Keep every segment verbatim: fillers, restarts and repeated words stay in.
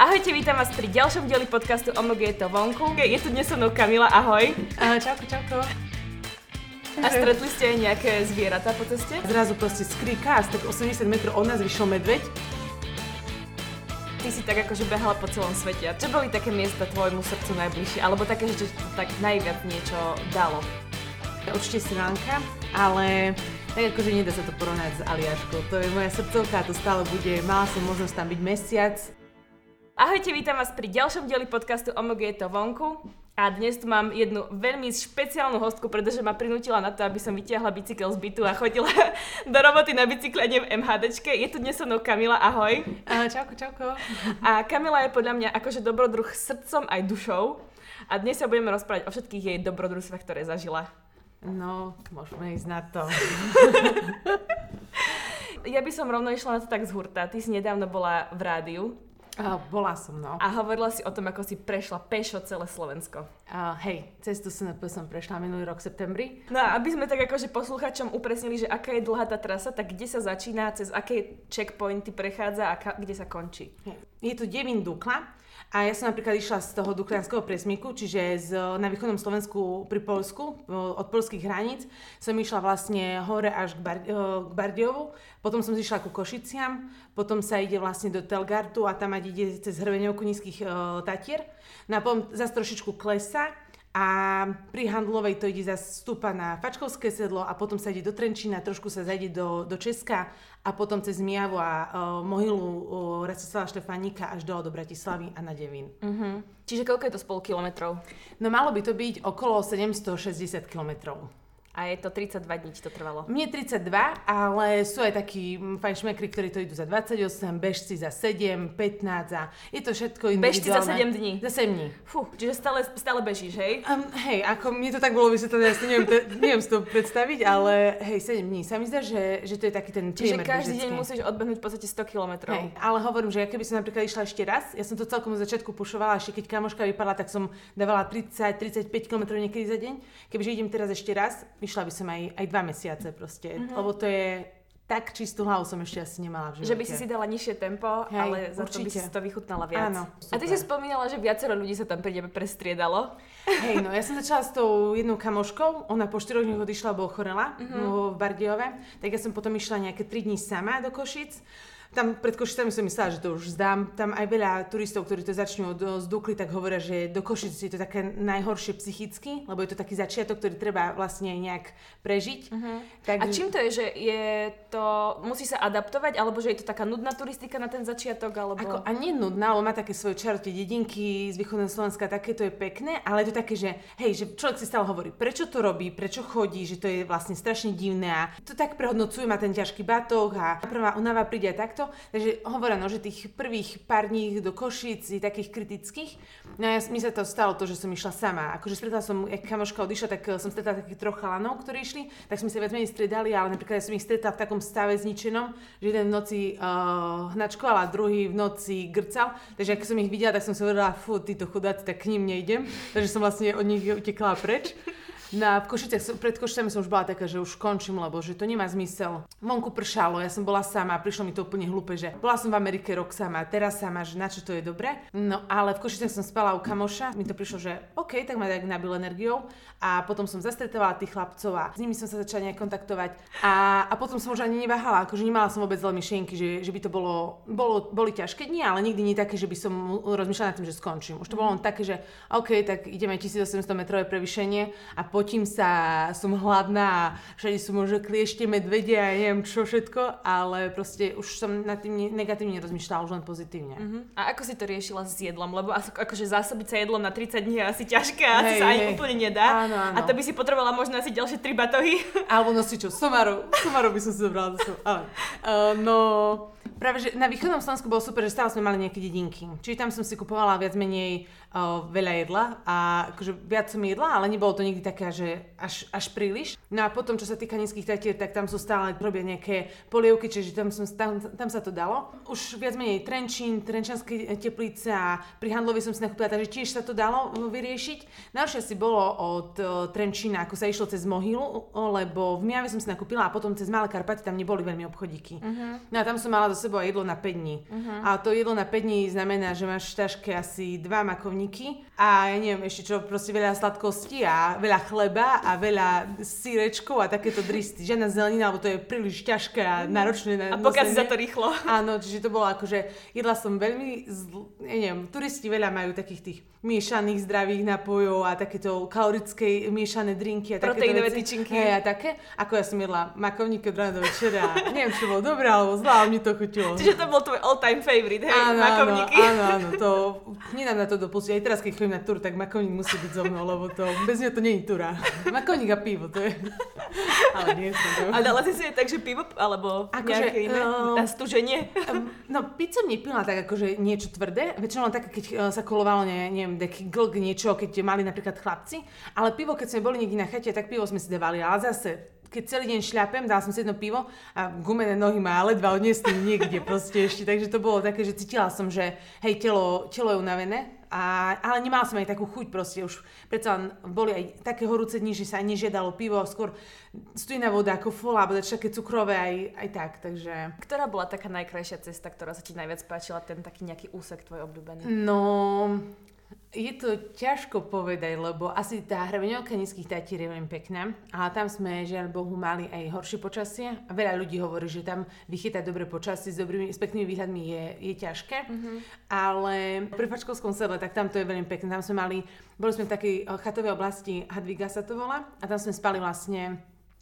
Ahojte, vítam vás pri ďalšom dieli podcastu Omog je to vonku. Je tu dnes so mnou Kamila, ahoj. Uh, čauko, čauko. A stretli ste aj nejaké zvieratá po ceste? Zrazu proste skríka, asi tak osemdesiat metrov od nás vyšiel medveď. Ty si tak akože behala po celom svete. A čo boli také miesta tvojmu srdcu najbližšie? Alebo také, že to tak najviac niečo dalo? Určite Srí Lanka, ale tak akože nedá sa to porovnať s Aliaškou. To je moja srdcovka a to stále bude. Mala som možnosť tam byť mesiac. Ahojte, vítam vás pri ďalšom dieli podcastu Omog je to vonku. A dnes tu mám jednu veľmi špeciálnu hostku, pretože ma prinútila na to, aby som vytiahla bicykel z bytu a chodila do roboty na bicykle, nie v MHDčke. Je tu dnes so mnou Kamila, ahoj. Uh, čauko, čauko. A Kamila je podľa mňa akože dobrodruh srdcom aj dušou. A dnes sa budeme rozprávať o všetkých jej dobrodružstvách, ktoré zažila. No, môžeme ísť na to. Ja by som rovno išla na to tak z hurta. Ty si nedávno bola v rádiu. Uh, bola som, no. A hovorila si o tom, ako si prešla pešo celé Slovensko. Uh, hej, cestu som, som prešla minulý rok v septembri. No a aby sme tak akože posluchačom upresnili, že aká je dlhá tá trasa, tak kde sa začína, cez aké checkpointy prechádza a ka- kde sa končí? Je to Devín Dukla. A ja som napríklad išla z toho Duklianského presmyku, čiže z, na východnom Slovensku pri Poľsku, od poľských hraníc, som išla vlastne hore až k, Bar, k Bardiovu, potom som išla ku Košiciam, potom sa ide vlastne do Telgartu a tam ide cez Hrveňovku nízkych uh, Tatier, no a potom zase trošičku klesa a pri Handlovej to ide zase stúpa na Fačkovské sedlo a potom sa ide do Trenčína, trošku sa zajde do, do Česka a potom cez Mijavu a uh, mohylu uh, Rastislava Štefánika až do, do Bratislavy a na Devín. Uh-huh. Čiže koľko je to spolu kilometrov? No malo by to byť okolo sedemstošesťdesiat kilometrov. A je to tridsaťdva dní, ti to trvalo? Mne tridsaťdva, ale sú aj takí fajnšmekri, ktorí to idú za dvadsaťosem, bežci za sedem, pätnásť a je to všetko individuálne. Bežci za sedem dní? Za sedem dní. Fú, čiže stále, stále bežíš, hej? Um, hej, ako mne to tak bolo vysvetlené, ja si neviem, te, neviem si to predstaviť, ale hej, sedem dní. Sa mi zdá, že, že to je taký ten priemer. Čiže každý bežecký. deň musíš odbehnúť v podstate sto kilometrov. Hej, ale hovorím, že ja keby som napríklad išla ešte raz, ja som to celkom od začiatku pušovala, ešte keď kamoška vypadla, tak som dávala tridsať tridsaťpäť kilometrov niekedy za deň. Kebyže idem teraz ešte raz, išla by som aj, aj dva mesiace proste, uh-huh. lebo to je tak čistú hlavu som ešte asi nemala v živote. Že by si si dala nižšie tempo, hej, ale za to by si to vychutnala viac. Áno, a ty si spomínala, že viacero ľudí sa tam pri tebe prestriedalo. Hej, no ja som začala s tou jednou kamoškou, ona po štyroch dňoch odišla, lebo ochorela uh-huh. v Bardiove, tak ja som potom išla nejaké tri dní sama do Košic. Tam pred Košicami som myslela, že to už zdám. Tam aj veľa turistov, ktorí to začnú od, z Dukly, tak hovoria, že do Košic je to také najhoršie psychicky, lebo je to taký začiatok, ktorý treba vlastne nejak prežiť. Uh-huh. Tak... A čím to je, že je to, musí sa adaptovať, alebo že je to taká nudná turistika na ten začiatok, alebo... Ako, a nie nudná, lebo má také svoje čaro, tie dedinky z východného Slovenska, také to je pekné, ale je to také, že hej, že človek si stále hovorí, prečo to robí, prečo chodí, že to je vlastne strašne divné a to tak prehodnocuje, má ten ťažký batoh a prvá unava príde aj takto. Takže hovorím, no, že tých prvých pár dní do Košíc je takých kritických. No a ja, mi sa to stalo to, že som išla sama. Akože stretla som, jak kamoška odišla, tak som stretla takých troch chalanov, ktorí išli, tak sme sa viac menej stredali, ale napríklad ja som ich stretla v takom stave zničenom, že jeden v noci uh, hnačkoval a druhý v noci grcal. Takže keď som ich videla, tak som si hovorila, fú, títo chudáci, tak k ním nejdem. Takže som vlastne od nich utekla preč. Na v Košiciach, pred Košicami som už bola taká, že už končím, lebo že to nemá zmysel. Vonku pršalo, ja som bola sama, prišlo mi to úplne hlúpe, že bola som v Amerike rok sama, teraz sama, že na čo to je dobré. No ale v Košiciach som spala u kamoša, mi to prišlo, že OK, tak ma tak nabil energiou a potom som zastretovala tých chlapcov a s nimi som sa začala nejak kontaktovať a, a potom som už ani neváhala, akože nemala som vôbec zlé myšlienky, že, že by to bolo, bolo, boli ťažké dni, ale nikdy nie také, že by som rozmýšľala nad tým, že skončím. Už to bolo len také, že OK, tak ideme tisícosemsto metrové prevýšenie a potím sa, som hladná a všade sú možno kliešte, medvede a neviem čo všetko, ale proste už som nad tým negatívne rozmýšľala, už len pozitívne. Uh-huh. A ako si to riešila s jedlom? Lebo akože zásobiť sa jedlom na tridsať dní je asi ťažké a asi hej, sa ani hej. úplne nedá. Áno, áno. A to by si potrebovala možno asi ďalšie tri batohy. Alebo nosičov, somarov. Somarov by som si zobrala do sebou. Ale, uh, no, práve, že na východnom Slovensku bolo super, že stále sme mali nejaké dedinky. Čiže tam som si kupovala viac menej uh, veľa jedla a akože viac som jedla, ale nebolo to nikdy také taká, že až, až príliš. No a potom, čo sa týka nízkych Tatier, tak tam sú stále robia nejaké polievky, čiže tam, som, tam, tam sa to dalo. Už viac menej Trenčín, Trenčanské Teplice a pri Handlovi som si nakúpila, takže tiež sa to dalo vyriešiť. Najhoršie si bolo od uh, Trenčína, ako sa išlo cez Mohylu, lebo v Mijave som si nakúpila a potom cez Malé Karpaty tam neboli veľmi obchodíky. Uh-huh. No a tam som mala do sebou jedlo na päť dní. Uh-huh. A to jedlo na päť dní znamená, že máš v taške asi dva makovníky a ja neviem ešte čo, proste veľa sladkostí a veľa chleba a veľa sírečkov a takéto dristy. Žiadna zelenina, lebo to je príliš ťažké a náročné na A pokazí sa to rýchlo. Áno, čiže to bolo akože, jedla som veľmi, zl... ja neviem, turisti veľa majú takých tých miešaných zdravých nápojov a takéto kalorické miešané drinky a takéto proteinové veci. tyčinky. Hej, a také. Ako ja som jedla makovníky od rána do večera. Neviem, či bolo dobré, alebo zlá, ale mi to chutilo. Čiže to bol tvoj all-time favorite, hej, áno, makovníky. Áno, áno, to nedám na to dopustiť. Aj teraz, keď chodím na tur, tak makovník musí byť so mnou, lebo to, bez neho to nie je túra. Makovník a pivo, to je... Ale nie som to. A dala si si aj tak, že pivo, alebo Ako nejaké že, iné? uh, Na stúženie? Um, no, piť som nepila tak akože niečo tvrdé. Väčšinou také, keď uh, sa kolovalo, ne, neviem, taký glk niečo, keď mali napríklad chlapci. Ale pivo, keď sme boli niekde na chate, tak pivo sme si dávali. Ale zase, keď celý deň šľapem, dala som si jedno pivo a gumené nohy ma ledva odniesli niekde proste ešte. Takže to bolo také, že cítila som, že hej, telo, telo je unavené. A, ale nemala som aj takú chuť proste, už predsa len boli aj také horúce dni, že sa aj nežiadalo pivo, skôr studená voda, kofola, alebo také cukrové aj, aj tak, takže... Ktorá bola taká najkrajšia cesta, ktorá sa ti najviac páčila, ten taký nejaký úsek tvoj obľúbený? No... Je to ťažko povedať, lebo asi tá hrebeňovka nízkych Tatier je veľmi pekná, ale tam sme, žiaľ Bohu, mali aj horšie počasie a veľa ľudí hovorí, že tam vychytať dobré počasie s dobrými, s peknými výhľadmi je, je ťažké, mm-hmm. ale pri Fačkovskom sedle, tak tam to je veľmi pekné, tam sme mali, boli sme v takej chatovej oblasti, Hadviga sa to volá, a tam sme spali vlastne.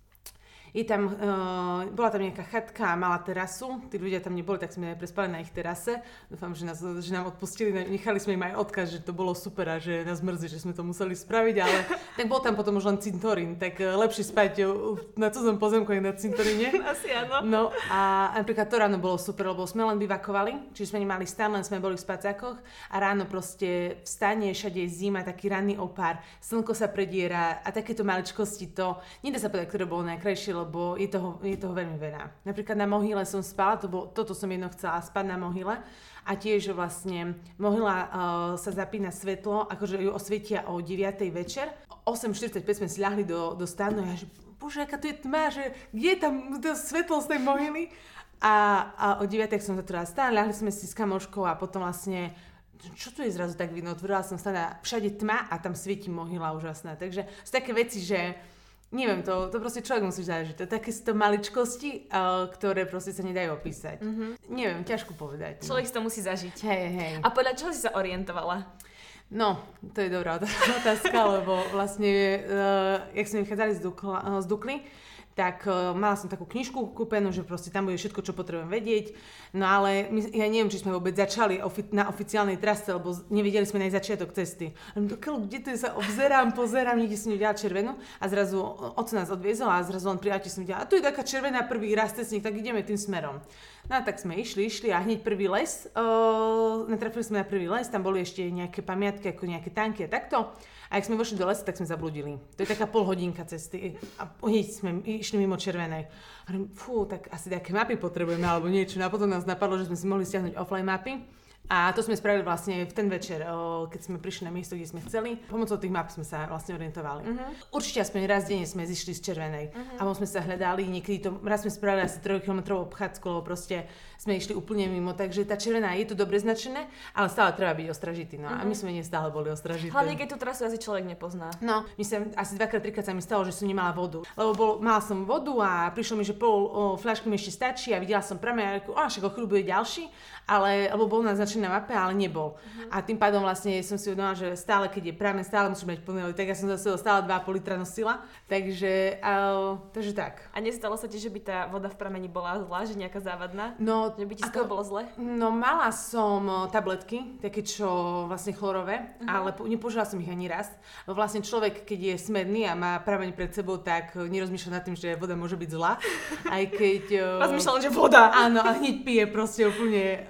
Je tam, uh, bola tam nejaká chatka a mala terasu, tí ľudia tam neboli, tak sme prespali na ich terase. Dúfam, že, nás, že nám odpustili, nechali sme im aj odkaz, že to bolo super a že nás mrzí, že sme to museli spraviť, ale tak bol tam potom už len cintorín, tak uh, lepšie spať na cudzom pozemku aj na cintoríne. Asi áno. No a napríklad to ráno bolo super, lebo sme len bivakovali, čiže sme nemali stan, len sme boli v spacákoch a ráno proste vstane, všade je zima, taký ranný opár, slnko sa prediera a takéto maličkosti to, nedá sa povedať, ktoré bolo najkrajšie, lebo je toho, je toho veľmi veľa. Napríklad na Mohyle som spala, to bolo, toto som jedno chcela, spať na Mohyle. A tiež vlastne Mohyla uh, sa zapína svetlo, akože ju osvietia o deviatej večer. osem štyridsaťpäť sme si ľahli do, do stanu a ja že, bože, aká tu je tma, že kde je tam to svetlo z tej Mohyly? A, a o deviatej som sa teda stala, ľahli sme si s kamoškou a potom vlastne čo tu je zrazu tak vidno? Otvorila som stana, všade tma a tam svieti Mohyla úžasná. Takže sú také veci, že neviem, to, to proste človek musí zažiť. To také sú to maličkosti, uh, ktoré proste sa nedajú opísať. Mm-hmm. Neviem, ťažko povedať. Človek si to musí zažiť. Hej, hej. A podľa čoho si sa orientovala? No, to je dobrá otázka, lebo vlastne, uh, jak sme vychádzali z, Dukla, uh, z Dukly, tak uh, mala som takú knižku kúpenú, že proste tam bude všetko, čo potrebujem vedieť. No ale my, ja neviem, či sme vôbec začali ofi- na oficiálnej trase, lebo nevedeli sme aj začiatok cesty. Kde to je, sa obzerám, pozerám, niekde som videla červenú a zrazu oco nás odviezol a zrazu len pri aute som videla, a tu je taká červená prvý raz cestník, tak ideme tým smerom. No a tak sme išli, išli a hneď prvý les, uh, natrafili sme na prvý les, tam boli ešte nejaké pamiatky, ako nejaké tanky a takto. A jak sme vošli do lesa, tak sme zabludili. To je taká pol hodinka cesty a hneď sme išli mimo červenej. A hovorím, fú, tak asi nejaké mapy potrebujeme alebo niečo. No a potom nás napadlo, že sme si mohli stiahnuť offline mapy. A to sme spravili vlastne v ten večer, keď sme prišli na miesto, kde sme chceli. Pomocou tých map sme sa vlastne orientovali. Uh-huh. Určite aspoň raz denne sme zišli z červenej. Uh-huh. A potom sme sa hľadali, niekedy to, raz sme spravili asi trojkilometrovú obchádzku, lebo proste sme išli úplne mimo. Takže tá červená je to dobre značené, ale stále treba byť ostražitý. No. Uh-huh. A my sme nestále boli ostražití. Hlavne keď tú trasu asi človek nepozná. No, my sa asi dvakrát, trikrát sa mi stalo, že som nemala vodu. Lebo bol, mala som vodu a prišlo mi, že pol o, fľašky mi ešte stačí a videla som prameň a reku, a však o chvíľu bude ďalší, ale lebo bol naznačený na mape, ale nebol. Uh-huh. A tým pádom vlastne som si uvedomila, že stále, keď je prameň, stále musíš mať plný, tak ja som zase stále dva a pol litra nosila. Takže, uh, takže tak. A nestalo sa ti, že by tá voda v prameni bola zlá, že nejaká závadná? No, že by ti z toho bolo zle? No, mala som tabletky, také čo vlastne chlorové, uh-huh. ale po, nepoužila som ich ani raz. Lebo vlastne človek, keď je smedný a má prameň pred sebou, tak nerozmýšľa nad tým, že voda môže byť zlá. Aj keď... Uh, rozmýšľam, že voda! Áno, a hneď pije proste úplne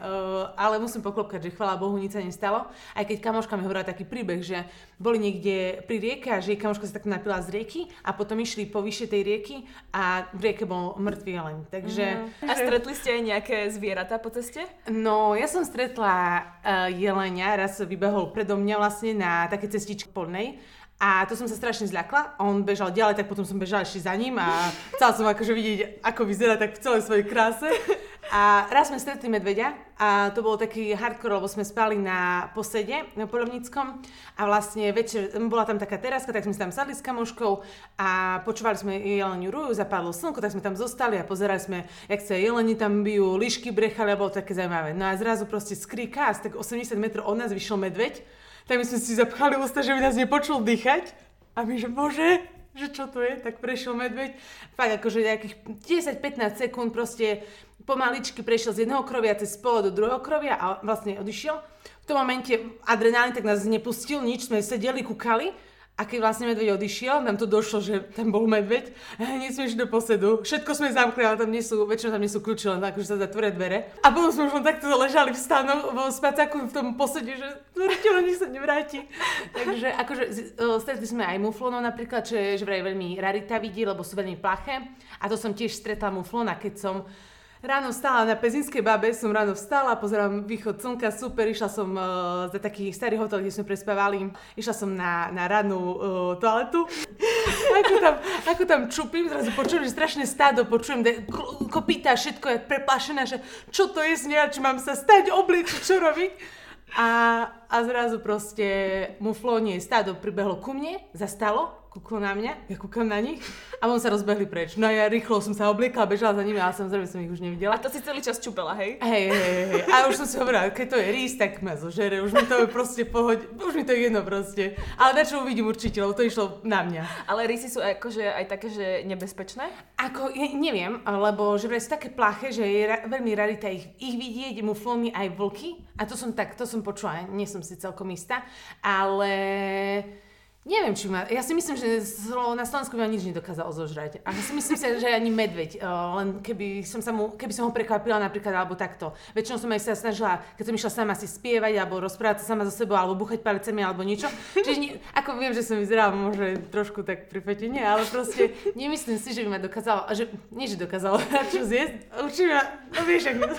uh, ale musím poklopkať, že chvála Bohu, nič sa nestalo. Aj keď kamoška mi hovorila taký príbeh, že boli niekde pri rieke a že jej kamoška sa tak napila z rieky a potom išli po vyššie tej rieky a v rieke bol mŕtvý jeleň. Takže... Mm. A stretli ste aj nejaké zvieratá po ceste? No, ja som stretla uh, jelenia, raz vybehol predo mňa vlastne na také cestičke polnej. A to som sa strašne zľakla. On bežal ďalej, tak potom som bežala ešte za ním a chcela som akože vidieť, ako vyzerá tak v celej svojej kráse. A raz sme stretli medveďa a to bolo taký hardcore, lebo sme spali na posede na Poľovníckom a vlastne večer bola tam taká teráska, tak sme sa tam sadli s kamoškou a počúvali sme jeleniu ruju, zapadlo slnko, tak sme tam zostali a pozerali sme, jak sa jeleni tam bijú, líšky brechali a bolo také zaujímavé. No a zrazu proste skríka a z tak osemdesiat metrov od nás vyšiel medveď. Tak my sme si zapchali ústa, že by nás nepočul dýchať. A my, že bože, že čo to je? Tak prešiel medveď. Fakt akože nejakých desať pätnásť sekúnd proste pomaličky prešiel z jedného krovia cez polo do druhého krovia a vlastne odišiel. V tom momente adrenálin tak nás nepustil, nič, sme sedeli, kúkali. A keď vlastne medveď odišiel, nám to došlo, že tam bol medveď. Hneď sme išli do posedu. Všetko sme zamkli, ale tam nie sú, väčšinou tam nie sú kľúče, len akože sa zatvoria dvere. A potom sme už len takto ležali v stánok, vo spacáku v tom posede, že tvoriteľ nech sa nevráti. Takže akože stretli sme aj muflónov napríklad, čo je že vraj veľmi rarita vidí, lebo sú veľmi plaché. A to som tiež stretla muflóna, keď som ráno vstala na Pezinskej Babe, som ráno vstala, pozerám východ slnka, super, išla som uh, za taký starý hotel, kde sme prespávali, išla som na, na rannú uh, toaletu. ako, tam, ako tam čupím, zrazu počujem, že strašné stádo, počujem de- kopýta, všetko je preplašené, že čo to je z nej, či mám sa stať, obliečiť, čo robiť. A, a zrazu proste muflónie stádo pribehlo ku mne, zastalo, kúklo na mňa, ja kúkam na nich a on sa rozbehli preč. No a ja rýchlo som sa obliekla, bežala za nimi, ale samozrejme som ich už nevidela. A to si celý čas čupela, hej? Hej, hej, hej. A už som si hovorila, keď to je rís, tak ma zožere, už mi to je proste pohode, už mi to je jedno proste. Ale na čo uvidím určite, lebo to išlo na mňa. Ale rysy sú akože aj také, že nebezpečné? Ako, ja neviem, lebo že vraj sú také plaché, že je ra- veľmi rarita ich, ich vidieť, muflóny aj vlky. A to som tak, to som počula, nie som si celkom istá, ale... Neviem, či ma... Ja si myslím, že na Slovensku by ma nič nedokázal zožrať. A ja si myslím, že ani medveď, len keby som, sa mu, keby som ho prekvapila napríklad, alebo takto. Väčšinou som aj sa snažila, keď som išla sama si spievať, alebo rozprávať sa sama so sebou, alebo buchať palicami, alebo niečo. Čiže nie, ako viem, že som vyzerala možno trošku tak pri fetine, ale proste nemyslím si, že by ma dokázalo, že nie, že dokázalo čo zjesť, určite ma, no vieš, ako...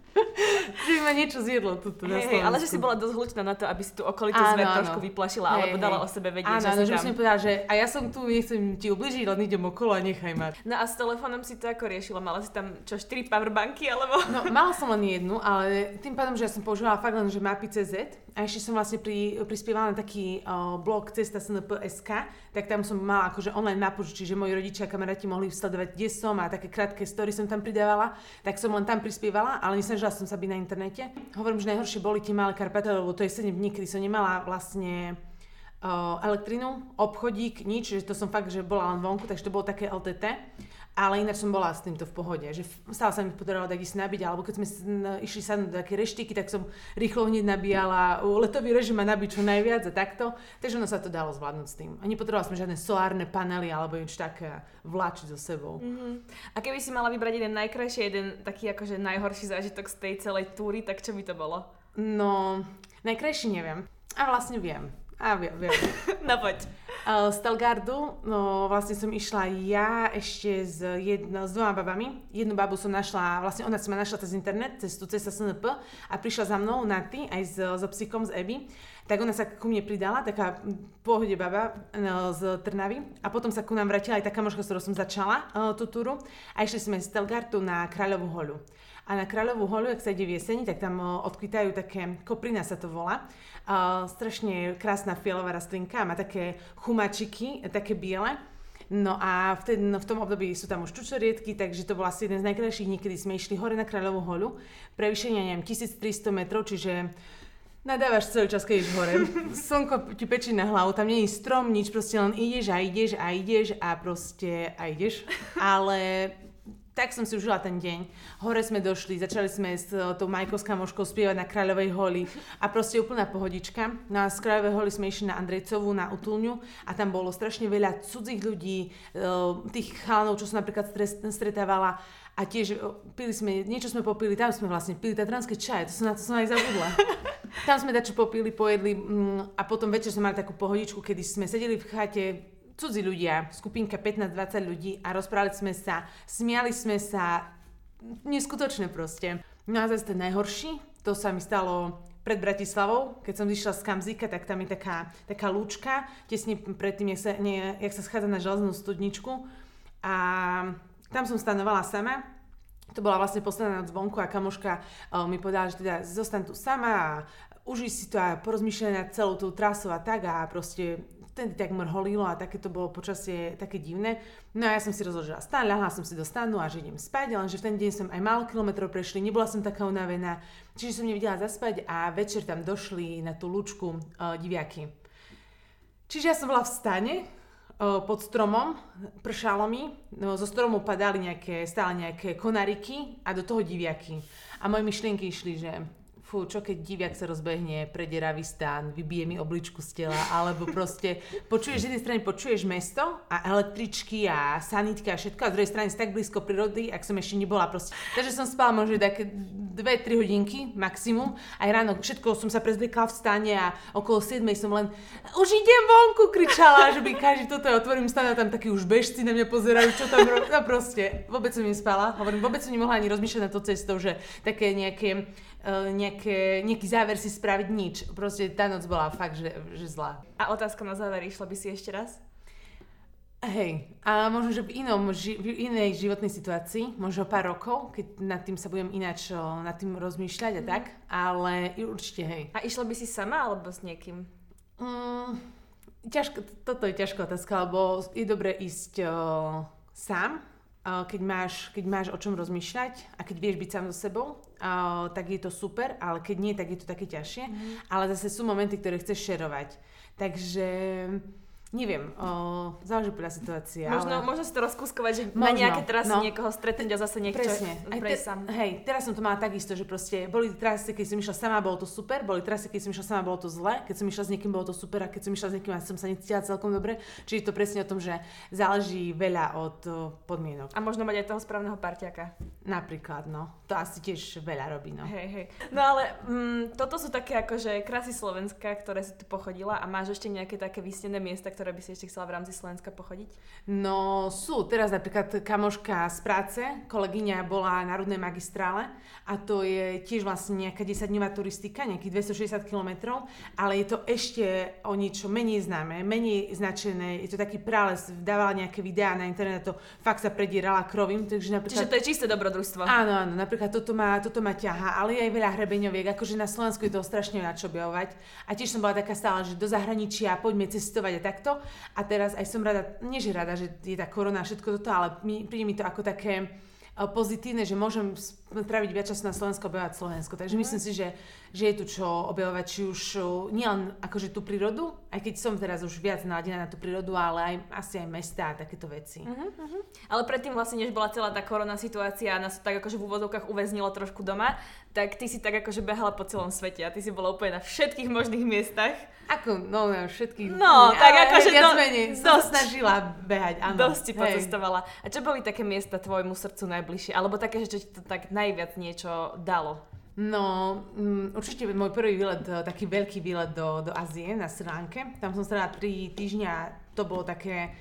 že by ma niečo zjedlo tuto na Slovensku. Hey, ale že si bola dosť hlučná na to, aby si tu okolitú zver trošku vyplašila, hey, alebo dala hey. o sebe vedieť, áno, že áno, si že tam. Áno, povedala, že a ja som tu, nechcem ti ubližiť, len idem okolo a nechaj ma. No a s telefónom si to ako riešila? Mala si tam čo, štyri powerbanky, alebo? No, mala som len jednu, ale tým pádom, že ja som používala fakt len, že mapy bodka cé zet a ešte som vlastne pri, prispievala na taký uh, blog cesta es en pé bodka es ká, tak tam som mala akože online mapu, čiže moji rodičia a kamaráti mohli sledovať, kde som a také krátke story som tam pridávala, tak som len tam prispievala, ale nesnažila som sa byť na internete. Hovorím, že najhoršie boli tie malé Karpaty, lebo to je sedem dní, kedy som nemala vlastne uh, elektrinu, obchodík, nič, že to som fakt, že bola len vonku, takže to bolo také el té té. Ale ináč som bola s týmto v pohode, že stále sa mi podarilo tak ísť nabiť, alebo keď sme išli sadnúť do také reštiky, tak som rýchlo hneď nabíjala letový režim a nabiť čo najviac a takto, takže ono sa to dalo zvládnuť s tým. A nepotrebovala som žiadne solárne panely alebo niečo také vláčiť so sebou. Mm-hmm. A keby si mala vybrať jeden najkrajší, jeden taký akože najhorší zážitok z tej celej túry, tak čo by to bolo? No, najkrajší neviem. A vlastne viem. A viem, viem. No poď. Uh, z Telgardu, no vlastne som išla ja ešte s, jedno, s dvoma babami. Jednu babu som našla, vlastne ona si ma našla cez internet, cez tú cesta es en pé a prišla za mnou na ty, aj s, so psíkom, z Eby. Tak ona sa ku mne pridala, taká pohode baba no, z Trnavy. A potom sa ku nám vrátila aj taká možka, s ktorou som začala uh, tú túru. A išli sme z Telgardu na Kráľovú hoľu. A na Kráľovú hoľu, ak sa ide v jeseni, tak tam uh, odkvitajú také, koprina sa to volá. Uh, strašne krásna fialová rastlinka, má také chumačiky, také biele. No a v, ten, v tom období sú tam už čučoriedky, takže to bol asi jeden z najkrajších dní, kedy sme išli hore na Kráľovú hoľu. Prevýšenia, neviem, tisíctristo metrov, čiže nadávaš celý čas, keď ideš hore. Slnko ti pečí na hlavu, tam nie je strom, nič, proste len ideš a ideš a ideš a proste a ideš. Ale tak som si užila ten deň. Hore sme došli, začali sme s tou Majkou s kamoškou spievať na Kráľovej holi a proste úplná pohodička. No a z Kráľovej holi sme išli na Andrejcovú, na Utulňu a tam bolo strašne veľa cudzích ľudí, tých chalanov, čo som napríklad stretávala. A tiež pili sme, niečo sme popili, tam sme vlastne pili tatranské čaje, to som na to som aj zabudla. Tam sme dačo popili, pojedli a potom večer sme mali takú pohodičku, kedy sme sedeli v chate, cudzí ľudia, skupinka pätnásť dvadsať ľudí a rozprávali sme sa, smiali sme sa, neskutočné proste. No a zase ten najhorší, to sa mi stalo pred Bratislavou, keď som vyšla z Kamzíka, tak tam je taká, taká lúčka, tesne predtým, jak sa, nie, jak sa schádza na železnú studničku. A tam som stanovala sama. To bola vlastne posledná noc vonku a kamoška uh, mi povedala, že teda zostan tu sama a užij si to a porozmýšľaj nad celou tú trasou a tak a proste vtedy tak mrholilo a také to bolo počasie také divné. No a ja som si rozložila stan, ľahla som si do stanu a že idem spať, lenže v ten deň som aj málo kilometrov prešli, nebola som taká unavená, čiže som nevedela zaspať a večer tam došli na tú lúčku uh, diviaky. Čiže ja som bola v stane uh, pod stromom, pršalo mi, no, zo stromu padali nejaké, stále nejaké konáriky a do toho diviaky. A moje myšlienky išli, že fú, čo keď diviak sa rozbehne, predieravý stan, vybije mi obličku z tela, alebo proste počuješ, z jednej strany počuješ mesto a električky a sanitky a všetko, a z druhej strany si tak blízko prírody, ak som ešte nebola proste. Takže som spala možno také dve tri hodinky maximum, aj ráno všetko som sa prezbliekala v stane a okolo siedmej som len už idem vonku, kričala, že by každý toto otvorím stan a tam takí už bežci na mňa pozerajú, čo tam robí. No proste, vôbec som im spala, hovorím, vôbec som nemohla ani rozmýšľať na to cestou, že také nejaké Uh, nejaké, nejaký záver si spraviť nič. Proste tá noc bola fakt, že, že zlá. A otázka na záver, išla by si ešte raz? Hej, a možno, že v, inom, ži, v inej životnej situácii, možno pár rokov, keď nad tým sa budem ináč nad tým rozmýšľať a tak, ale určite hej. A išla by si sama alebo s niekým? Mm, ťažko, toto je ťažká otázka, lebo je dobré ísť o, sám, Keď máš, keď máš o čom rozmýšľať a keď vieš byť sám so sebou, uh, tak je to super, ale keď nie, tak je to také ťažšie. Mm. Ale zase sú momenty, ktoré chceš šerovať. Takže neviem, uh, záleží podľa situácie. Možno, ale... možno si to rozkúskovať, že možno, na nejaké trasy no. niekoho stretnúť a zase niekto prejsť sám. Hej, teraz som to mala takisto, že proste boli trasy, keď som išla sama, bolo to super, boli trasy, keď som išla sama, bolo to zle, keď som išla s niekým, bolo to super a keď som išla s niekým, som sa necítila celkom dobre. Čiže to presne o tom, že záleží veľa od uh, podmienok. A možno mať aj toho správneho parťaka. Napríklad, no. To asi tiež veľa robí, no. Hej, hej. No ale mm, toto sú také akože krásy Slovenska, ktoré si tu pochodila a máš ešte nejaké také vysnené miesta, ktoré by si ešte chcela v rámci Slovenska pochodiť? No sú, teraz napríklad kamoška z práce, kolegyňa bola na Rudnej magistrále a to je tiež vlastne nejaká desaťdňová turistika, nejakých dvestošesťdesiat kilometrov, ale je to ešte o niečo menej známe, menej značené, je to taký prales, dávala nejaké videá na internet, to fakt sa predierala krovím, takže napríklad... Čiže to je čisté dobrodružstvo. Áno, áno, napríklad toto ma, toto ma ťahá, ale je aj veľa hrebeňoviek, akože na Slovensku je toho strašne veľa čo objavovať a tiež som bola taká stále, že do zahraničia poďme cestovať a takto a teraz aj som rada, nie že rada, že je tá korona a všetko toto, ale mi, príde mi to ako také pozitívne, že môžem spraviť viac času na Slovensku, objavovať Slovensko. Takže mm. myslím si, že, že je tu čo objavovať, či už nielen akože tú prírodu, aj keď som teraz už viac naladená na tú prírodu, ale aj asi aj mestá a takéto veci. Mm-hmm. Ale predtým vlastne, než bola celá tá korona situácia a nás tak akože v úvodzovkách uväznilo trošku doma, tak ty si tak akože behala po celom svete a ty si bola úplne na všetkých možných miestach. Ako, no na všetkých. No, tak akože viac do, menej. Som sa snažila behať, áno. Dosť si pocestovala. A čo boli také miesta tvojmu srdcu najbližšie? Alebo také, že čo ti to tak najviac niečo dalo? No, um, určite môj prvý výlet, taký veľký výlet do, do Ázie, na Srí Lanke. Tam som strávila tri týždňa, to bolo také,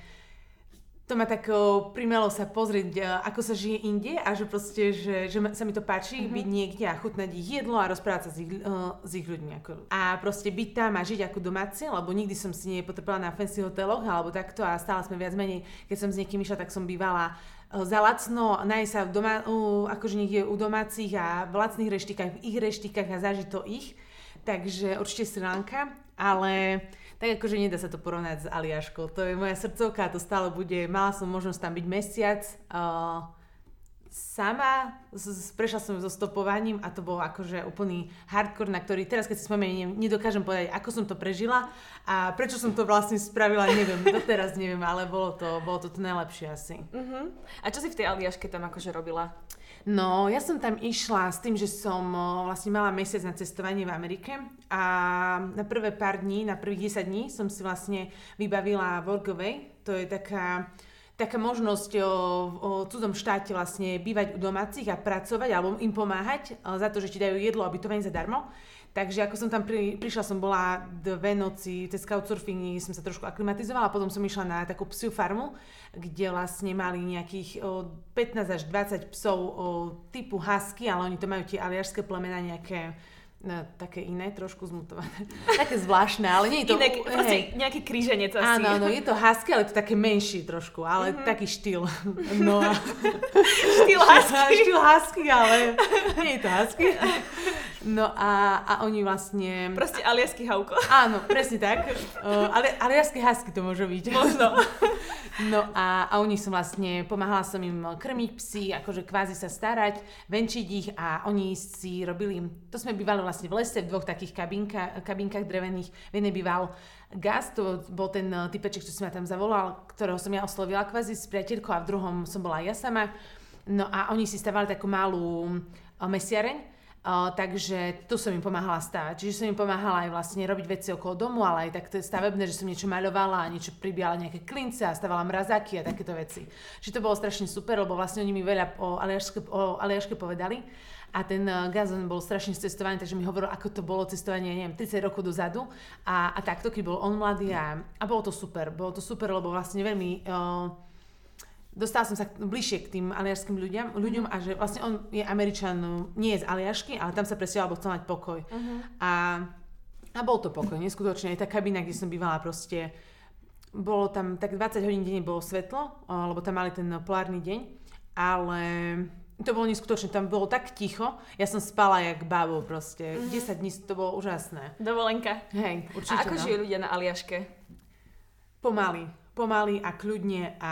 to ma tak uh, primelo sa pozrieť, uh, ako sa žije inde a že proste, že, že sa mi to páči, mm-hmm. byť niekde a chutnať ich jedlo a rozprávať sa s ich, uh, s ich ľuďmi. Ako. A proste byť tam a žiť ako domáci, lebo nikdy som si nepotrebovala na fancy hoteloch alebo takto a stále sme viac menej, keď som s niekým išla, tak som bývala za lacno, nájsť sa v doma, uh, akože niekde u domácich a v lacných reštikách, v ich reštikách a zažiť to ich. Takže určite Srí Lanka, ale tak akože nedá sa to porovnať s Aliaškou. To je moja srdcovka a to stále bude. Mala som možnosť tam byť mesiac uh, sama, z, prešla som so stopovaním a to bol akože úplný hardcore, na ktorý teraz keď si spomeniem, nedokážem povedať, ako som to prežila a prečo som to vlastne spravila, neviem, doteraz neviem, ale bolo to, bolo to, to najlepšie asi. Uh-huh. A čo si v tej Aliaške tam akože robila? No, ja som tam išla s tým, že som vlastne mala mesiac na cestovanie v Amerike a na prvé pár dní, na prvých desať dní som si vlastne vybavila Workaway. To je taká, taká možnosť o, o cudzom štáte vlastne bývať u domácich a pracovať alebo im pomáhať o, za to, že ti dajú jedlo a ubytovanie zadarmo. Takže ako som tam pri, prišla, som bola dve noci cez couchsurfing, som sa trošku aklimatizovala, potom som išla na takú psiu farmu, kde vlastne mali nejakých o, pätnásť až dvadsať psov o, typu husky, ale oni to majú tie aliašské plemená nejaké no, také iné, trošku zmutované. Také zvláštne, ale nie je to... Iné, proste nejaký kríženec asi. Áno, áno, je to husky, ale to také menší trošku, ale mm-hmm. taký štýl. No a... štýl husky. Štýl husky, ale nie je to husky. No a, a oni vlastne... Proste aliasky hauko. Áno, presne tak. Uh, ale aliasky husky to môže byť. Možno. No a, a oni som vlastne, pomáhala som im krmiť psy, akože kvázi sa starať, venčiť ich a oni si robili, to sme bývali vlastne v lese, v dvoch takých kabinka, kabinkách drevených. V jednej býval Gas, to bol ten typeček, čo si ma tam zavolal, ktorého som ja oslovila kvázi s priateľkou a v druhom som bola ja sama. No a oni si stavali takú malú mesiareň. Uh, takže tu som im pomáhala stavať. Čiže som im pomáhala aj vlastne robiť veci okolo domu, ale aj tak stavebné, že som niečo maľovala a niečo pribíjala nejaké klince a stavala mrazáky a takéto veci. Čiže to bolo strašne super, lebo vlastne oni mi veľa o Aliaške, o Aliaške povedali. A ten uh, Gazon bol strašne cestovaný, takže mi hovoril, ako to bolo cestovanie, neviem, tridsať rokov dozadu. A, a takto, keď bol on mladý a, a bolo to super. Bolo to super, lebo vlastne veľmi... Uh, Dostala som sa bližšie k tým aliašským ľuďom, ľuďom a že vlastne on je Američan, nie je z Aliašky, ale tam sa presťahoval, lebo chcel mať pokoj. Uh-huh. A, a bol to pokoj, neskutočne. Aj tá kabína, kde som bývala, proste bolo tam tak dvadsať hodín denne bolo svetlo, lebo tam mali ten polárny deň, ale to bolo neskutočné, tam bolo tak ticho, ja som spala jak bábo proste. Uh-huh. desať dní to bolo úžasné. Dovolenka. Hej, určite. A ako no. žijú ľudia na Aliaške? Pomaly. Pomaly a kľudne a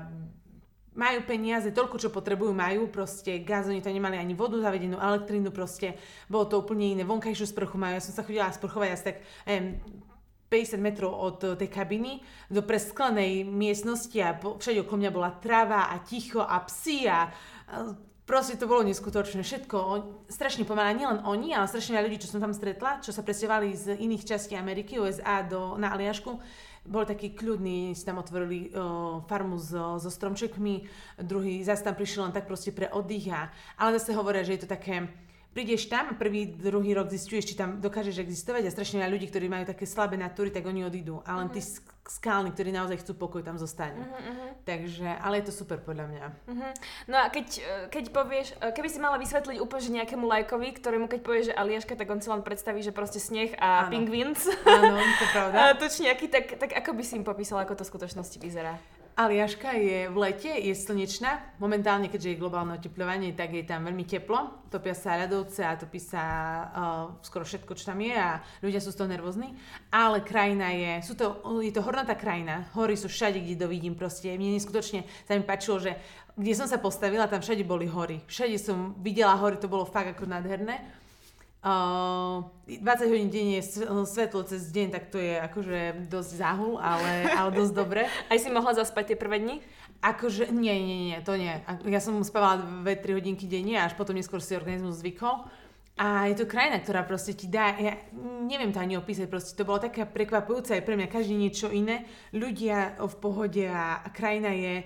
majú peniaze, toľko, čo potrebujú, majú proste gaz, oni tam nemali ani vodu zavedenú, elektrínu proste, bolo to úplne iné, vonkajšiu sprchu majú, ja som sa chodila sprchovať asi tak em, päťdesiat metrov od tej kabiny do presklenej miestnosti a po, všade okolo mňa bola tráva a ticho a psi a, a proste to bolo neskutočné, všetko, on, strašne pomáha, nielen oni, ale strašne veľa ľudí, čo som tam stretla, čo sa presťahovali z iných častí Ameriky, ú es á do, na Aliašku, boli takí kľudní, si tam otvorili uh, farmu so, so stromčekmi, druhý zase tam prišiel len tak proste pre oddych. A, ale zase hovoria, že je to také, prídeš tam, prvý, druhý rok zisťuješ, či tam dokážeš existovať a strašne veľa ľudí, ktorí majú také slabé natúry, tak oni odídu. A len uh-huh. tí skálni, ktorí naozaj chcú pokoj, tam zostanú. Uh-huh, uh-huh. Takže, ale je to super podľa mňa. Uh-huh. No a keď, keď povieš, keby si mala vysvetliť úplne že nejakému lajkovi, ktorému keď povieš, že Aliaška, tak on si len predstaví, že proste sneh a pingvins. Áno, to je pravda. Tučniaky, tak, tak ako by si im popísala, ako to v skutočnosti vyzerá? Aliaška je v lete, je slnečná. Momentálne, keďže je globálne otepľovanie, tak je tam veľmi teplo. Topia sa ľadovce a topí sa uh, skoro všetko, čo tam je a ľudia sú z toho nervózni. Ale krajina je, sú to, je to hornatá krajina. Hory sú všade, kde dovidím proste. Mne neskutočne sa mi páčilo, že kde som sa postavila, tam všade boli hory. Všade som videla hory, to bolo fakt ako nádherné. Uh, dvadsať hodín denne svetlo cez deň, tak to je akože dosť záhul, ale, ale dosť dobre. Aj si mohla zaspať tie prvé dni? Akože, nie, nie, nie, to nie. Ja som spávala dve tri hodinky denne a až potom neskôr si organizmus zvykol. A je to krajina, ktorá proste ti dá, ja neviem to ani opísať, proste to bolo také prekvapujúce aj pre mňa, každý niečo iné. Ľudia v pohode a, a krajina je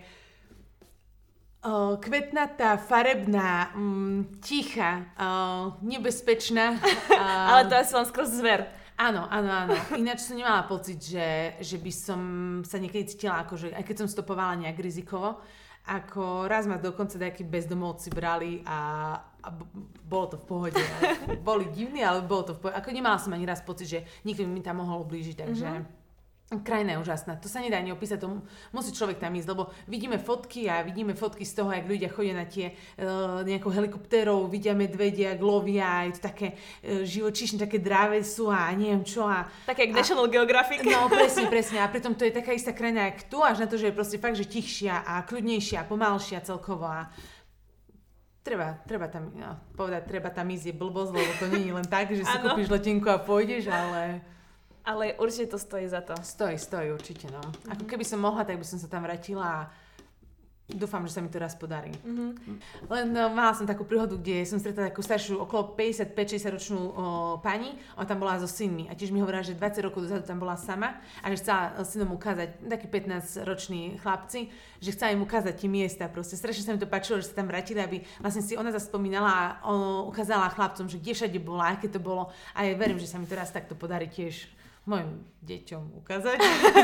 Uh, kvetnatá, farebná, um, tichá, uh, nebezpečná. Uh, Ale to asi len skôr zver. Áno, áno, áno. Ináč som nemala pocit, že, že by som sa niekedy cítila, akože, aj keď som stopovala nejak rizikovo, ako raz ma dokonca nejakí bezdomovci brali a, a b- bolo to v pohode. Boli divní, ale bolo to v pohode. Ako nemala som ani raz pocit, že niekto mi tam mohol ublížiť, takže... Mm-hmm. Krajina je úžasná, to sa nedá ani opísať, to musí človek tam ísť, lebo vidíme fotky a vidíme fotky z toho, jak ľudia chodia na tie uh, nejakou helikoptérou, vidia medvedia, lovia, je to také uh, živočíšne, také dráve sú a neviem čo. A, také jak National Geographic. No presne, presne a pritom to je taká istá krajina jak tu, až na to, že je proste fakt, že tichšia a kľudnejšia, pomalšia celkovo a Treba, treba tam, no, povedať, treba tam ísť je blbosť, lebo to nie je len tak, že si kúpiš letenku a pôjdeš, ale... Ale určite to stojí za to. Stojí, stojí, určite, no. Mm-hmm. Ako keby som mohla, tak by som sa tam vrátila a dúfam, že sa mi to raz podarí. Mm-hmm. Len no, mala som takú príhodu, kde som stretla takú staršiu, okolo päťdesiatpäť šesťdesiat ročnú o, pani, ona tam bola so synmi a tiež mi hovorila, že dvadsať rokov dozadu tam bola sama a že chcela synom ukázať, takí pätnásťroční chlapci, že chcela im ukázať tie miesta, proste strašne sa mi to páčilo, že sa tam vrátili, aby vlastne si ona zaspomínala a o, ukázala chlapcom, že kde všade bola, aké to bolo a ja verím, že sa mi to raz takto podarí tiež mojim deťom ukázať.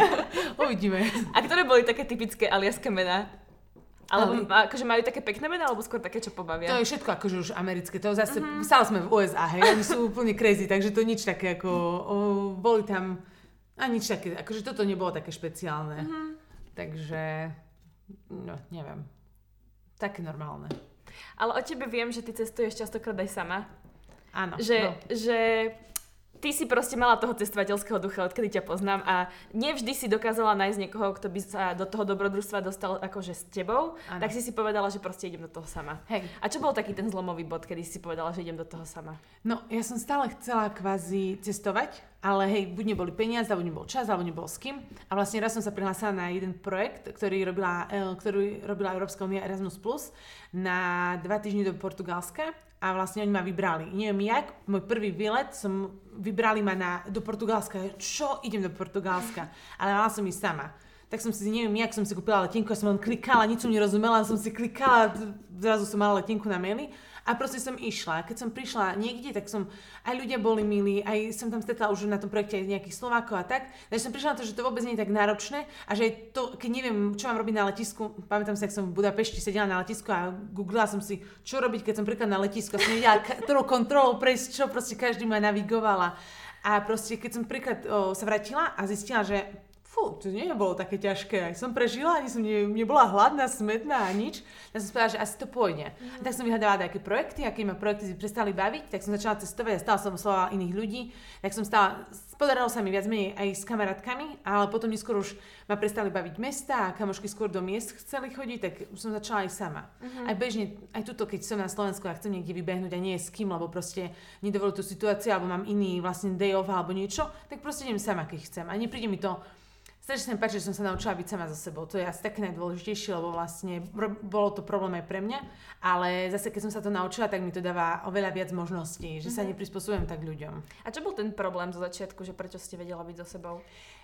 Uvidíme. A ktoré boli také typické aliaské mená? Alebo ale... akože majú také pekné mená, alebo skôr také, čo pobavia? To je všetko akože už americké, to zase, mm-hmm. stále sme v U S A, hej, oni sú úplne crazy, takže to nič také ako, o, boli tam, a nič také, akože toto nebolo také špeciálne, mm-hmm. takže, no, neviem, také normálne. Ale o tebe viem, že ty cestuješ častokrát aj sama. Áno. Že, no. že ty si proste mala toho cestovateľského ducha, odkedy ťa poznám a nevždy si dokázala nájsť niekoho, kto by sa do toho dobrodružstva dostal akože s tebou, ano. Tak si si povedala, že proste idem do toho sama. Hej. A čo bol taký ten zlomový bod, kedy si povedala, že idem do toho sama? No, ja som stále chcela kvázi cestovať, ale hej, buď neboli peniaze, alebo nebol čas, alebo nebol s kým. A vlastne raz som sa prihlásila na jeden projekt, ktorý robila, ktorý robila Európska únia Erasmus plus, na dva týždne do Portugalska. A vlastne oni ma vybrali. Neviem jak, môj prvý výlet som, vybrali ma na, do Portugalska. Čo? Idem do Portugalska. Ale mala som ísť sama. Tak som si, neviem jak, som si kúpila letenku a som len klikala, nič som nerozumela, som si klikala, zrazu som mala letenku na maili. A proste som išla. Keď som prišla niekde, tak som, aj ľudia boli milí, aj som tam stretla už na tom projekte aj nejakých Slovákov a tak. Takže som prišla na to, že to vôbec nie je tak náročné a že aj to, keď neviem, čo mám robiť na letisku, pamätám si, ak som v Budapešti sedela na letisku a googlila som si, čo robiť, keď som príklad na letisku a som nevedela, ktorou kontrolou prejsť, čo proste každý ma navigovala. A proste, keď som príklad o, sa vrátila a zistila, že fú, to nebolo také ťažké. Som prežila, ani som ne, nebola hladná, smädná a nič. Tak som povedala, že asi to pôjde. Mm. Tak som vyhľadávala také projekty, aké ma projekty prestali baviť, tak som začala cestovať a stále som oslovovala iných ľudí. Tak som stále, podarilo sa mi viac menej aj s kamarátkami, ale potom neskôr už ma prestali baviť mesta a kamošky skôr do miest chceli chodiť, tak som začala aj sama. Mm-hmm. Aj bežne, aj tuto, keď som na Slovensku a chcem niekde vybehnúť a nie je s kým, lebo proste nedovolí tú situáciu, alebo mám iný vlastne day off alebo niečo, tak proste idem sama, keď chcem. A nepríde mi to. Strašne sa mi páči, že som sa naučila byť sama so sebou. To je asi také najdôležitejšie, lebo vlastne bolo to problém aj pre mňa, ale zase keď som sa to naučila, tak mi to dáva oveľa viac možností, že mm-hmm. sa neprispôsobujem tak ľuďom. A čo bol ten problém zo začiatku, že prečo ste vedela byť so sebou?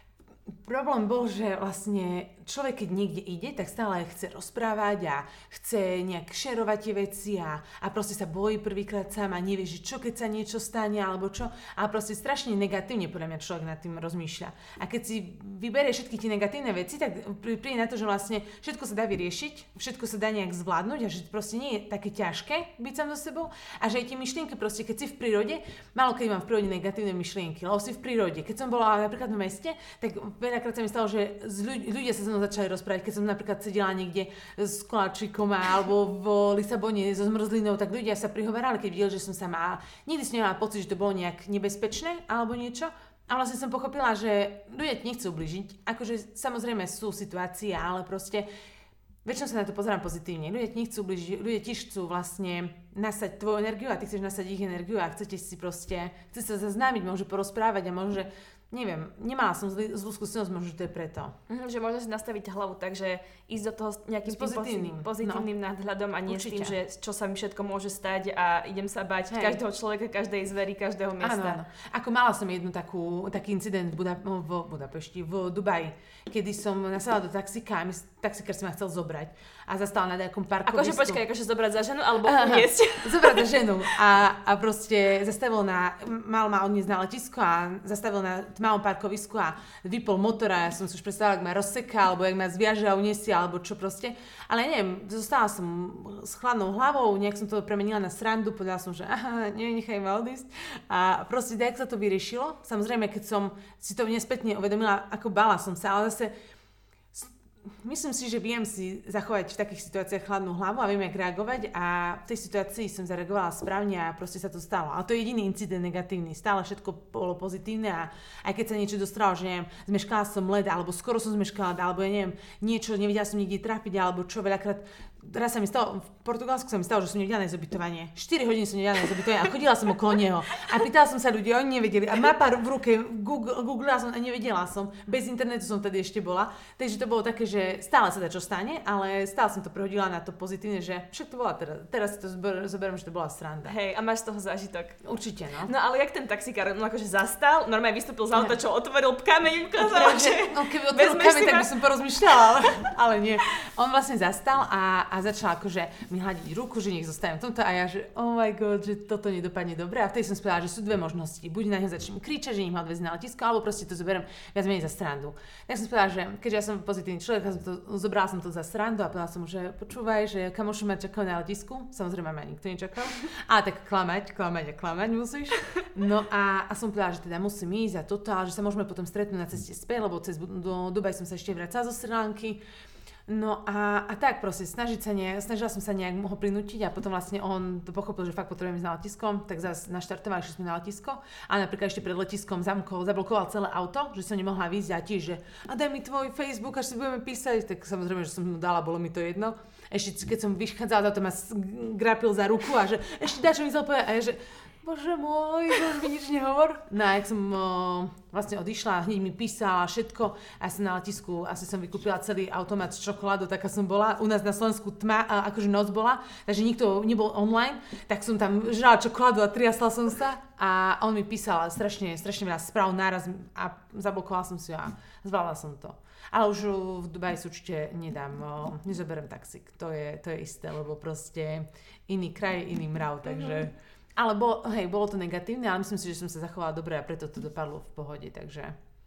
Problém bol, že vlastne človek, keď niekde ide, tak stále chce rozprávať a chce nejak šerovať tie veci a, a proste sa bojí prvýkrát sám a nevie, že čo keď sa niečo stane alebo čo. A proste strašne negatívne podľa mňa človek nad tým rozmýšľa. A keď si vyberie všetky tie negatívne veci, tak príde na to, že vlastne všetko sa dá vyriešiť, všetko sa dá nejak zvládnuť a že proste nie je také ťažké byť sám so sebou a že aj tie myšlienky proste, keď si v prírode, málo keď mám v prírode negatívne myšlienky, lebo si v prírode. Keď som bola napríklad v meste, tak veľakrát sa mi stalo, že ľudia sa so mnou začali rozprávať, keď som napríklad sedela niekde s koláčikom alebo v Lisabone so zmrzlinou, tak ľudia sa prihovorali, keď videli, že som sa mala. Nikdy som nemala pocit, že to bolo nejak nebezpečné alebo niečo. A vlastne som pochopila, že ľudia ti nechcú ubližiť. Akože samozrejme sú situácie, ale proste väčšinou sa na to pozerám pozitívne. Ľudia ti nechcú ubližiť, ľudia tiež chcú vlastne nasať tvoju energiu a ty chceš nasať ich energiu a chcete si proste, chcete sa zaznámiť, môže porozprávať a môže. Neviem, nemala som zlý, zlú skúsenosť, možno, že to je preto. Mm, že možno si nastaviť hlavu tak, že ísť do toho nejakým pozitívnym, pozitívnym no. nadhľadom a nie Určite. s tým, že čo sa mi všetko môže stať a idem sa bať Hej. každého človeka, každej zvery, každého miesta. Áno, áno. Ako mala som jednu takú, taký incident v, Buda, v Budapešti, v Dubaji, kedy som nasadla do taxíka a taxikár si ma chcel zobrať a zastal na nejakom parkovisku. Akože počkaj, akože zobrať za ženu alebo uniesť? Zobrať za ženu a, a proste zastavil na, mal ma odniesť na letisko a zastavil na tmavom parkovisku a vypol motor a ja som si už predstavila, ak ma rozseká, alebo ak ma zviaže a uniesie, alebo čo proste. Ale neviem, zostala som s chladnou hlavou, nejak som to premenila na srandu, povedala som, že aha, nechaj ma odísť. A proste tak sa to vyriešilo. Samozrejme, keď som si to nespätne uvedomila, ako bála som sa, ale zase myslím si, že viem si zachovať v takých situáciách chladnú hlavu a viem, jak reagovať a v tej situácii som zareagovala správne a proste sa to stalo. Ale to je jediný incident negatívny. Stále všetko bolo pozitívne a aj keď sa niečo dostalo, že neviem, zmeškala som let, alebo skoro som zmeškala, alebo ja neviem, niečo, nevedela som nikde trafiť, alebo čo veľakrát. Teraz sa mi stalo, v Portugalsku sa mi stalo, že som nevedela nájsť ubytovanie. štyri hodiny som nevedela nájsť ubytovanie a chodila som okolo neho. A pýtala som sa ľudí, oni nevedeli. A mapa v ruke, Google, googlila som a nevedela som. Bez internetu som tedy ešte bola. Takže to bolo také, že Takže stále sa dá čo stane, ale stále som to prehodila na to pozitívne, že však to bola teraz, teraz si to zber, zoberiem, že to bola sranda. Hej, a máš z toho zážitok. Určite, no. No ale jak ten taxikár, no akože zastal, normálne vystúpil z auta, čo otvoril kameň, ukázal, že on keby otvoril kameň, tak by som porozmýšľala, ale, ale nie. On vlastne zastal a, a začal akože mi hľadiť ruku, že nech zostajem v tomto a ja, že oh my god, že toto nedopadne dobre. A vtedy som povedala, že sú dve možnosti. Buď na ňo začnem kričať, že nech ma odvezie na letisko, alebo proste to zoberiem viac menej za srandu. Tak som povedala, že keďže ja som pozitívny človek, som to, zobrala som to za srandu a povedala som mu, že počúvaj, že kamoši ma čakajú na letisku. Samozrejme ma nikto nečakal. A tak klamať, klamať a klamať musíš. No a, a som povedala, že teda musím ísť a toto, ale že sa môžeme potom stretnúť na ceste späť, lebo cez do Dubaj som sa ešte vracala zo Srí Lanky. No a, a tak proste, snažiť sa ne, snažila som sa nejak ho prinútiť a potom vlastne on to pochopil, že fakt potrebujem ísť na letisko, tak zase naštartovali, že sme na letisko a napríklad ešte pred letiskom zamkol, zablokoval celé auto, že som nemohla vyjsť a tiež, že a daj mi tvoj Facebook, až si budeme písať, tak samozrejme, že som mu dala, bolo mi to jedno. Ešte keď som vychádzala, to ma grapil za ruku a že ešte dá, čo mi chcel povedať a ja, že bože môj, už mi nič nehovor. No a jak som o, vlastne odišla, hneď mi písala všetko a som na letisku, asi som vykúpila celý automat s čokoládou, taká som bola. U nás na Slovensku tma, a, akože noc bola, takže nikto nebol online, tak som tam žrala čokoládu a triasla som sa a on mi písal strašne, strašne veľa správ náraz a zablokovala som si a zvládla som to. Ale už v Dubaji si určite nedám, o, nezoberiem taxík, to je, to je isté, lebo proste iný kraj, iný mrav, takže... Mm-hmm. Ale bolo, hej, bolo to negatívne, ale myslím si, že som sa zachovala dobre a preto to dopadlo v pohode, takže...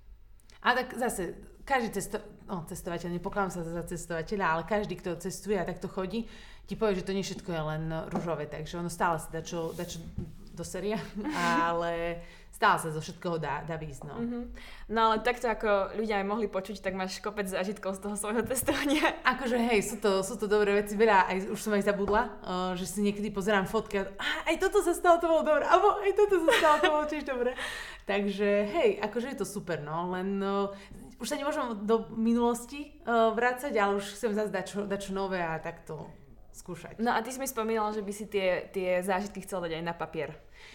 A tak zase, každý cesto... no, cestovateľ, nepokladám sa za cestovateľa, ale každý, kto cestuje a takto chodí, ti povie, že to nie všetko je len ružové, takže ono stále sa dá čo, dá čo do séria, ale stále sa zo všetkoho dá, dá výjsť, no. Mm-hmm. No ale takto ako ľudia aj mohli počuť, tak máš kopec zážitkov z toho svojho testovania. Akože hej, sú to, sú to dobré veci, veľa, aj, už som aj zabudla, uh, že si niekedy pozerám fotky a aj toto sa stalo, to bolo dobré, alebo aj toto sa stalo, to bolo tiež dobré. Takže hej, akože je to super, no, len uh, už sa nemôžem do minulosti uh, vrácať, ale už chcem zase dať čo, dať čo nové a takto skúšať. No a ty si mi spomínala, že by si tie, tie zážitky chcela dať aj na papier.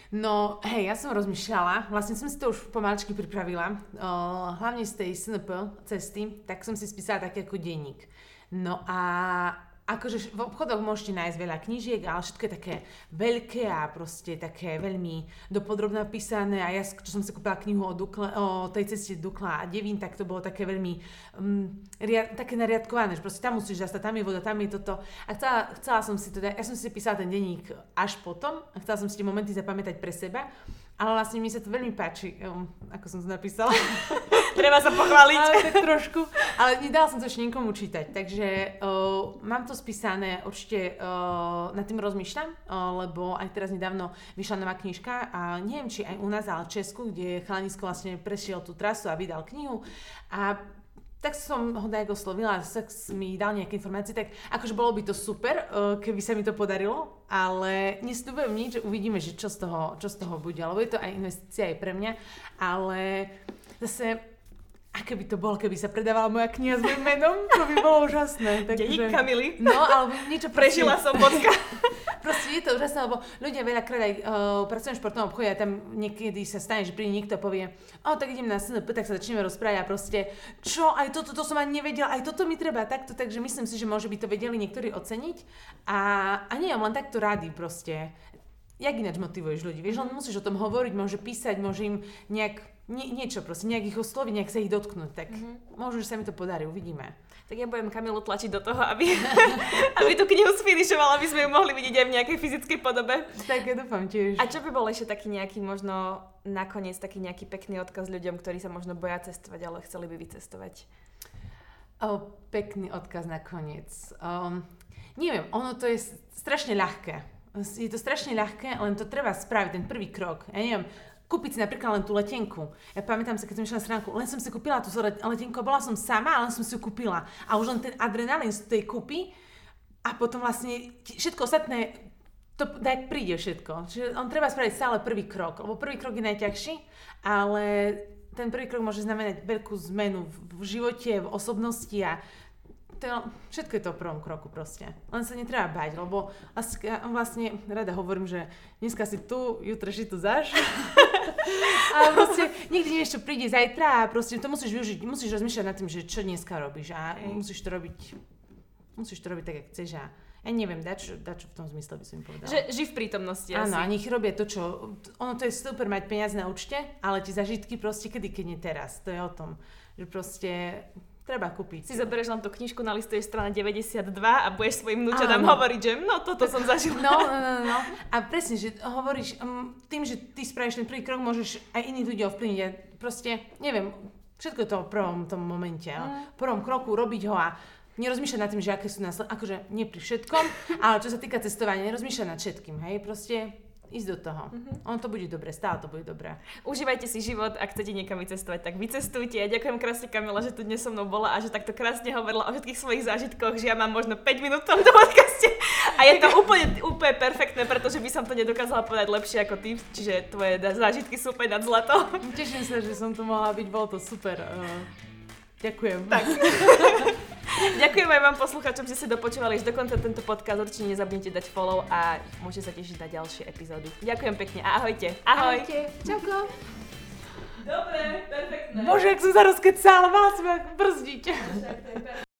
No hej, ja som rozmýšľala, vlastne som si to už pomaličky pripravila, uh, hlavne z tej es en pé cesty, tak som si spísala taký ako denník. No a akože v obchodoch môžete nájsť veľa knížiek, ale všetko je také veľké a proste také veľmi dopodrobne písané a ja, čo som si kúpila knihu o, Dukle, o tej ceste Dukla a Devín, tak to bolo také veľmi um, ria, také nariadkované, že proste tam musíš zastať, tam je voda, tam je toto. A chcela, chcela som si teda, ja som si písala ten denník až potom a chcela som si tie momenty zapamätať pre seba. Ale vlastne mi sa to veľmi páči, um, ako som to napísala. Treba sa pochváliť. Ale tak trošku. Ale nedala som to ešte nikomu čítať, takže uh, mám to spísané, určite uh, nad tým rozmýšľam, uh, lebo aj teraz nedávno vyšla nová knižka a neviem, či aj u nás, ale v Česku, kde chalanisko vlastne prešiel tú trasu a vydal knihu a tak som ho dajak oslovila, tak mi dal nejaké informácie, tak akože bolo by to super, keby sa mi to podarilo, ale nesľubujem nič, uvidíme, že čo z toho, čo z toho bude, lebo je to aj investícia aj pre mňa, ale zase, aké by to bolo, keby sa predávala moja kniha s mojím menom, to by bolo úžasné. Denník Kamily. No, alebo niečo prežila som bodka. Proste je to úžasné, lebo ľudia veľakrát aj uh, pracujem v športnom obchode a tam niekedy sa stane, že príde niekto a povie, o, tak idem na es en pé, tak sa začneme rozprávať a proste, čo, aj toto, to som ani nevedela, aj toto mi treba takto, takže myslím si, že môže by to vedeli niektorí oceniť a, a nie, len takto rady proste. Jak ináč motivuješ ľudí, vieš, len musíš o tom hovoriť, môže písať, môže im nejak, nie, niečo proste, nejak ich osloviť, nejak sa ich dotknúť, tak mm-hmm. možno, že sa mi to podarí, uvidíme. Tak ja budem Kamilu tlačiť do toho, aby, aby tú knihu sfinišovala, aby sme ju mohli vidieť aj v nejakej fyzickej podobe. Tak ja dúfam tiež. A čo by bol ešte taký nejaký možno nakoniec taký nejaký pekný odkaz ľuďom, ktorí sa možno boja cestovať, ale chceli by vycestovať? O, pekný odkaz nakoniec. Um, neviem, ono to je strašne ľahké. Je to strašne ľahké, len to treba spraviť, ten prvý krok. Ja neviem, kúpiť si napríklad len tú letenku. Ja pamätám sa, keď som išla na stránku, len som si kúpila tú letenku a bola som sama, ale som si ju kúpila. A už len ten adrenalín z tej kúpy a potom vlastne všetko ostatné, to tak príde všetko. Čiže on treba spraviť stále prvý krok, lebo prvý krok je najťažší, ale ten prvý krok môže znamenať veľkú zmenu v živote, v osobnosti a to, všetko je to v prvom kroku proste. Len sa netreba báť, lebo vlastne rada hovorím, že dneska si tu, jutro si tu zaš. Ale proste nikdy nevieš, čo príde zajtra a proste to musíš využiť, musíš rozmýšľať nad tým, že čo dneska robíš a Ej. musíš to robiť, musíš to robiť tak, jak chceš a ja neviem, dačo, dačo v tom zmysle by som im povedala. Že ži v prítomnosti asi. Áno, a nech robia to, čo, ono to je super mať peniaze na účte, ale tie zažitky proste kedy, keď nie teraz, to je o tom, že proste treba kúpiť. Si zoberieš len tú knižku, nalistuješ strana deväťdesiatdva a budeš svojim vnúčatám hovoriť, že no toto som zažila. No, no, no, no. A presne, že hovoríš, um, tým, že ty spravíš ten prvý krok, môžeš aj iných ľudí ovplyvniť a proste, neviem, všetko je to v prvom tom momente, mm. v prvom kroku robiť ho a nerozmýšľať nad tým, že aké sú následky, akože nie pri všetkom, ale čo sa týka cestovania, nerozmýšľať nad všetkým, hej, proste ísť do toho. Mm-hmm. Ono to bude dobre, stále to bude dobré. Užívajte si život, ak chcete niekam vycestovať, tak vycestujte. Ja ďakujem krásne Kamila, že tu dnes so mnou bola a že takto krásne hovorila o všetkých svojich zážitkoch, že ja mám možno päť minút v tomto podcaste a je to úplne, úplne perfektné, pretože by som to nedokázala povedať lepšie ako ty, čiže tvoje zážitky sú úplne nad zlato. Teším sa, že som tu mohla byť, bolo to super. Uh, ďakujem. Tak. Ďakujem aj vám poslucháčom, že ste dopočúvali až do konca tento podcast. Určite nezabudnite dať follow a môžete sa tešiť na ďalšie epizódy. Ďakujem pekne a ahojte. Ahoj. Ahojte. Čauko. Dobre, perfektné. Bože, jak som sa rozkecala, mala som jak brzdiť.